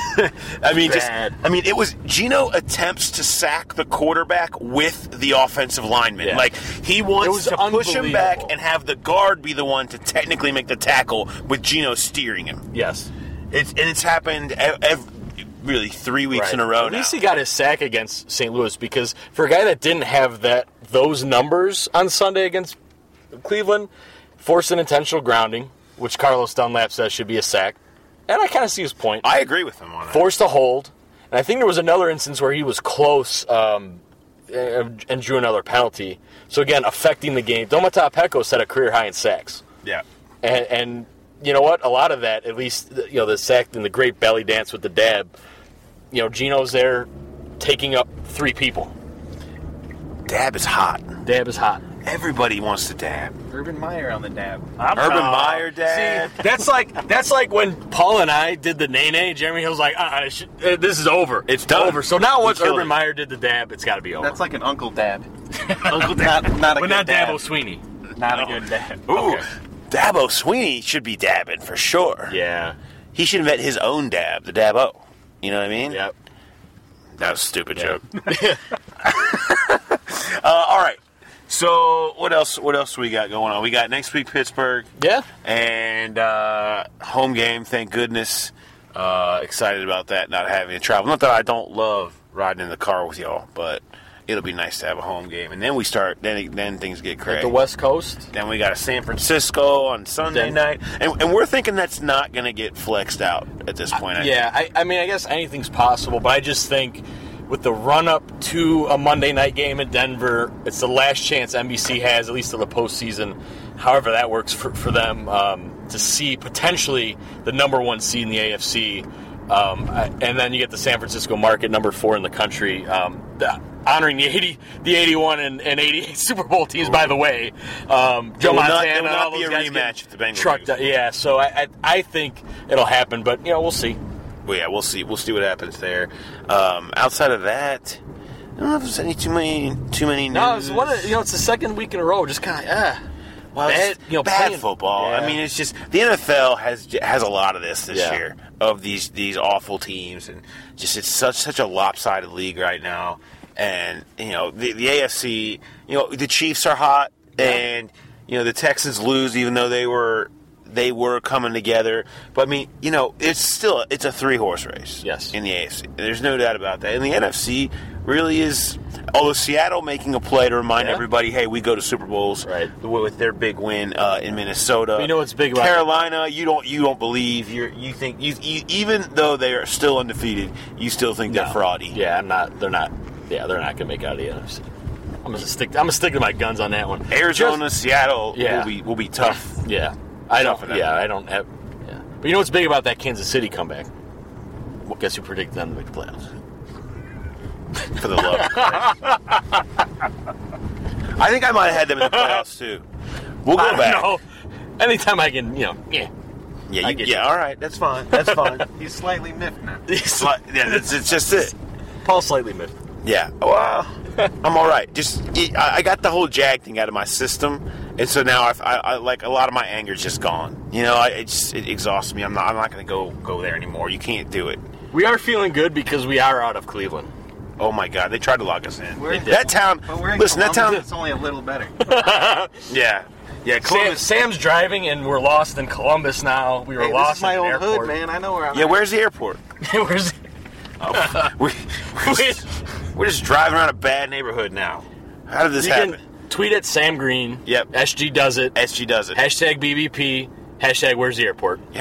I mean, just Bad. I mean, it was Geno attempts to sack the quarterback with the offensive lineman. Yeah. Like he It wants was to push him back unbelievable. and have the guard be the one to technically make the tackle with Geno steering him. Yes. It's and it's happened ev- ev- really three weeks Right. in a row At now. least he got his sack against Saint Louis because for a guy that didn't have that those numbers on Sunday against Cleveland, forced an intentional grounding, which Carlos Dunlap says should be a sack. And I kind of see his point. I agree with him on that. Forced a hold. And I think there was another instance where he was close um, and and drew another penalty. So, again, affecting the game. Domata Peko set a career high in sacks. Yeah. And, and you know what? A lot of that, at least, you know, the sack and the great belly dance with the dab, you know, Geno's there taking up three people. Dab is hot. Dab is hot. Everybody wants to dab. Urban Meyer on the dab. I'm Urban not- Meyer dab. See, that's like that's like when Paul and I did the nay-nay. Jeremy Hill's like, uh, it should, uh, this is over. It's done. over. So now once We killed Urban it. Meyer did the dab, it's got to be over. That's like an Uncle Dad. Uncle Dad, not, not a but good not dad. Dabo Sweeney. Not a good dad. Ooh, Okay. Dabo Sweeney should be dabbing for sure. Yeah. He should invent his own dab, the Dabo. You know what I mean? Yep. That was a stupid joke. uh, all right. So what else? What else we got going on? We got next week Pittsburgh. Yeah. And uh, home game. Thank goodness. Uh, excited about that. Not having to travel. Not that I don't love riding in the car with y'all, but it'll be nice to have a home game. And then we start, then then things get crazy. At the West Coast. Then we got a San Francisco on Sunday Then- night. And, and we're thinking that's not going to get flexed out at this point. I Yeah, I, I mean, I guess anything's possible, but I just think with the run-up to a Monday night game in Denver, it's the last chance N B C has, at least of the postseason, however that works for, for them, um, to see potentially the number one seed in the A F C. Um, and then you get the San Francisco market, number four in the country, um, the, honoring the eighty, the eighty-one and, and eighty-eight Super Bowl teams. By the way, um, Joe It will not- Montana, it will not all be those a guys rematch get if the Bengals trucked out. Yeah, so I, I I think it'll happen, but you know we'll see. Well, yeah, we'll see. We'll see what happens there. Um, outside of that, I don't know if there's any too many too many. No, news. it's one. Of, you know, it's the second week in a row. Just kind of ah. Well, bad, it's you know, bad playing- football. Yeah. I mean, it's just the N F L has has a lot of this this Yeah. year of these these awful teams, and just it's such such a lopsided league right now. And you know, the, the A F C, you know, the Chiefs are hot, and you know the Texans lose even though they were they were coming together. But I mean, you know, it's still it's a three horse race. Yes. In the A F C, there's no doubt about that. And the N F C really is. Although Seattle making a play to remind Yeah. everybody, hey, we go to Super Bowls Right. with their big win uh, in Minnesota. But you know what's big about Carolina? You don't you don't believe you you think you, you even though they are still undefeated, you still think they're No. fraudy. Yeah, I'm not. They're not. Yeah, they're not going to make it out of the N F C. I'm going to stick. I'm going to stick to my guns on that one. Arizona, Just- Seattle Yeah. will be will be tough. Yeah, I Tough for don't. them. Yeah, I don't have. Yeah, but you know what's big about that Kansas City comeback? Well, guess who predicted them to make the playoffs? For the love of Christ. I think I might have had them in the playoffs too. We'll go I don't back. know. Anytime I can, you know, yeah. Yeah, I you, get yeah. you. All right, that's fine. That's fine. He's slightly miffed now. Sli- yeah, that's it's just it. Paul slightly miffed. Yeah. Well, I'm all right. Just I I got the whole Jag thing out of my system, and so now I've, I, I like a lot of my anger's just gone. You know, I, it just it exhausts me. I'm not. I'm not going to go go there anymore. You can't do it. We are feeling good because we are out of Cleveland. Oh my God, they tried to lock us in. We're- That town. But we're in Listen, that Columbus, town. it's only a little better. Yeah. Yeah. Sam, Columbus. Sam's driving, and we're lost in Columbus now. We were Hey, lost this is my in old the airport. hood, man. I know where I'm Yeah. at. Where's the airport? Where's Oh, we, we're, just, we're just driving around a bad neighborhood now. How did this you happen? can tweet at Sam Green. Yep. S G does it. S G does it. Hashtag B B P. Hashtag Where's the airport? Yeah.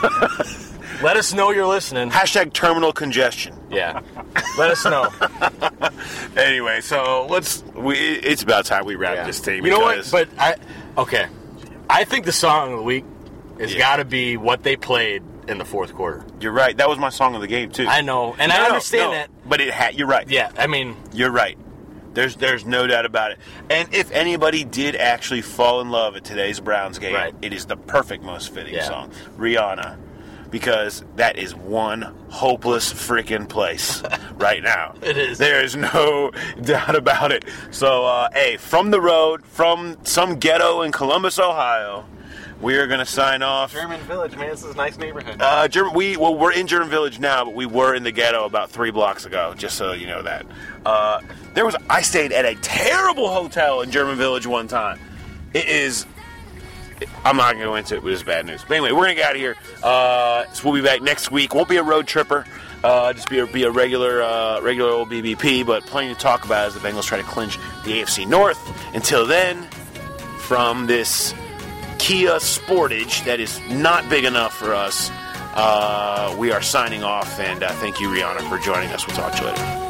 Let us know you're listening. Hashtag terminal congestion. Yeah. Let us know. Anyway, so let's. We, it's about time we wrap Yeah. this thing. You know what? because- But I okay. I think the song of the week has Yeah. got to be what they played in the fourth quarter. You're right. That was my song of the game too. I know, and I No, understand no, that. but it had. You're right. Yeah, I mean, You're right. There's there's no doubt about it. And if anybody did actually fall in love at today's Browns game, Right. it is the perfect, most fitting Yeah. song, Rihanna, because that is one hopeless freaking place right now. It is. There is no doubt about it. So, uh, hey, from the road, from some ghetto in Columbus, Ohio, we are going to sign off. German Village, man. This is a nice neighborhood. Uh, German, we well, we're in German Village now, but we were in the ghetto about three blocks ago. Just so you know that. Uh, there was I stayed at a terrible hotel in German Village one time. It is. I'm not gonna go into it, but it's bad news. But anyway, we're gonna get out of here. Uh, so we'll be back next week. Won't be a road tripper. Uh, just be a, be a regular uh, regular old B B P, but plenty to talk about as the Bengals try to clinch the A F C North. Until then, from this Kia Sportage that is not big enough for us, uh, we are signing off, and uh, thank you, Rihanna, for joining us. We'll talk to you later.